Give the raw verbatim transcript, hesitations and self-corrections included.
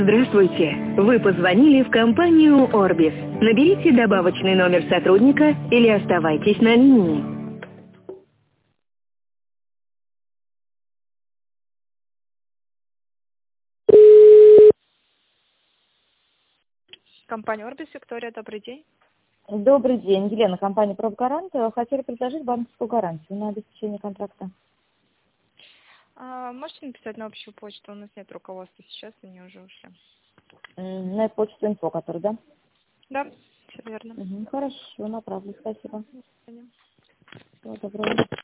Здравствуйте! Вы позвонили в компанию Orbis. Наберите добавочный номер сотрудника или оставайтесь на линии. Компания Orbis, Виктория, добрый день. Добрый день, Елена, компания «Пробгарант». Хотели предложить банковскую гарантию на обеспечение контракта. А, можете написать на общую почту? У нас нет руководства сейчас, они уже ушли. М, На почту инфо, который, да? Да, все верно. Угу, хорошо, направлю, спасибо. До свидания. Всего доброго.